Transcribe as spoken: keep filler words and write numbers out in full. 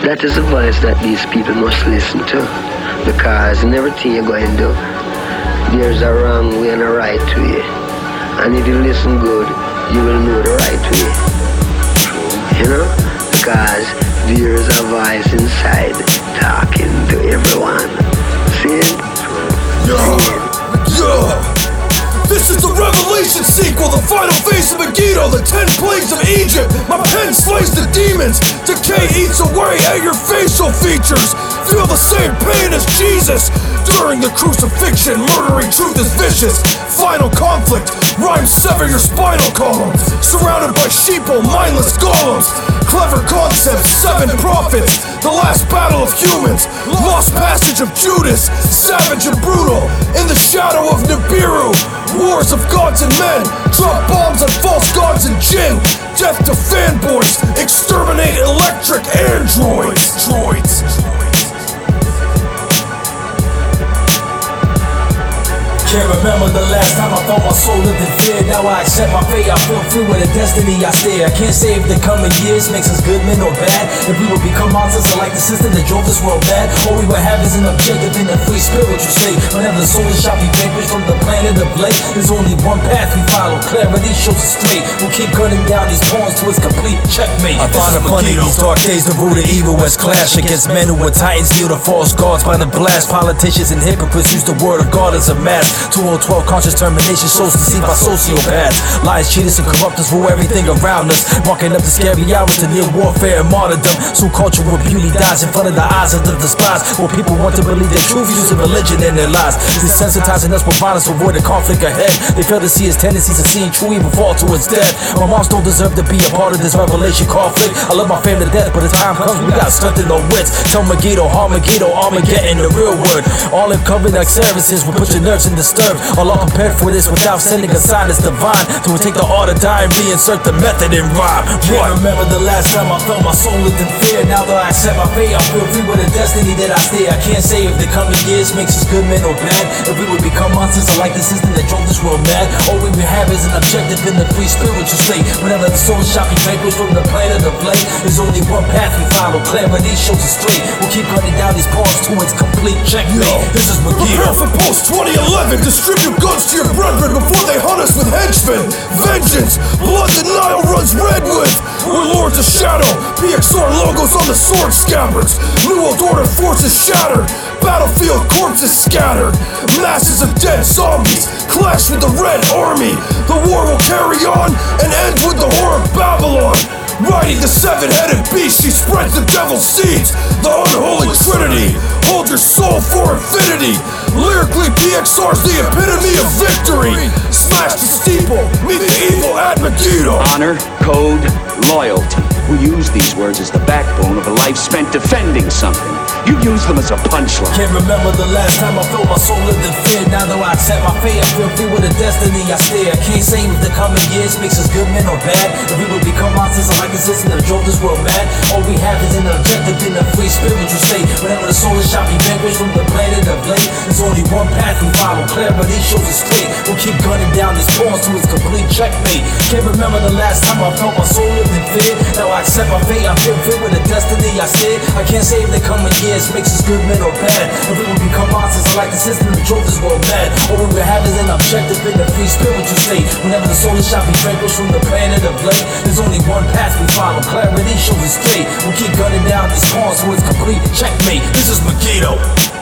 That is the voice that these people must listen to, because in everything you're going to do, there's a wrong way and a right way. And if you listen good, you will know the right way. You know? Because there's a voice inside talking to everyone. See it? Yo! Yo! This is the Revelation sequel, the final phase of Megiddo, the ten plagues of Egypt. My pen slays the demons. Decay eats away at your facial features. Feel the same pain as Jesus during the crucifixion. Murdering truth is vicious. Final conflict. Rhymes sever your spinal column. Surrounded by sheeple, mindless golems. Clever concepts, seven prophets. The last battle of humans. Lost passage of Judas. Savage and brutal. In the shadow of Nibiru. Wars of gods and men. Drop bombs on false gods and jinn. Death to fanboys. Exterminate electric androids. Droids. Can't remember the last time I thought my soul lived in fear. Now I accept my fate, I feel free with the destiny I steer. I can't say if the coming years makes us good men or bad. If we would become monsters or like the system that drove this world mad. All we would have is an objective in the free spiritual state. Whenever the soul shall be vanquished from the planet of Blake, there's only one path we follow, clarity shows us straight. We'll keep cutting down these pawns to its complete checkmate. I find it funny these dark days, the root of evil has clashed against men who were titans, steal the false gods by the blast. Politicians and hypocrites use the word of God as a mask. two oh twelve conscious termination shows deceived by sociopaths. Lies, cheaters, and corruptors rule everything around us, marking up the scary hours to near warfare and martyrdom. Soon cultural beauty dies in front of the eyes of the despised. Where people want to believe their truth using religion in their lives, desensitizing us with violence to avoid the conflict ahead. They fail to see his tendencies of seeing true evil fall to its death. My moms don't deserve to be a part of this revelation conflict. I love my family to death, but as time comes, we got strengthen no wits. Tell Megiddo, Armageddon, Armageddon, the real word. All in covering like services will put your nerves in disturbed. All I'm prepared for this without sending a sign that's divine. To take the art of die and reinsert the method in rhyme. Can't remember the last time I felt my soul lived in fear. Now that I accept my fate, I feel free with the destiny that I steer. I can't say if the coming years makes us good men or bad. If we would become monsters or like the system that drove this world mad. All we would have is an objective in the free spiritual state. Whenever the soul shall be vanquished from the planet of Blake, there's only one path we follow, clarity shows us straight. We'll keep cutting down these pawns to its complete checkmate. Yo, this is Megiddo. Prepare for post twenty eleven. Distribute guns to your brethren before they hunt us with henchmen. Vengeance, blood the Nile runs red with. We're lords of shadow. P X R logos on the sword scabbards. New World Order forces shattered. Battlefield corpses scattered. Masses of dead zombies clash with the Red Army. The war will carry on and end with the whore of Babylon. Riding the seven-headed beast, she spreads the devil's seeds. The unholy trinity. Hold your soul for infinity. Lyrically, P X R's the epitome of victory. Smash the steeple, meet the evil at Megiddo. Honor, code, loyalty. We use these words as the backbone of a life spent defending something. You use them as a punchline. Can't remember the last time I felt my soul lived in fear. Now that I accept my fate, I feel free with the destiny I steer. I can't say if the coming years makes us good men or bad. If we would become monsters or like the system that drove this world mad. All we have is an objective in a free spiritual state. Whenever the soul shall be vanquished from the planet of Blake, there's only one path we follow, clarity shows us straight. We'll keep gunning down these pawns to its complete checkmate. Can't remember the last time I felt my soul lived in fear. Now I accept my fate, I feel free with the destiny I steer. I can't say if the coming years makes us good men or bad. If we would become monsters or like the system that drove this world mad. All we would have is an objective in the free spiritual state. Whenever the soul shall be vanquished from the planet of Blake, there's only one path we follow, clarity shows us straight. We'll keep gunning down these pawns to its complete checkmate. This is Megiddo.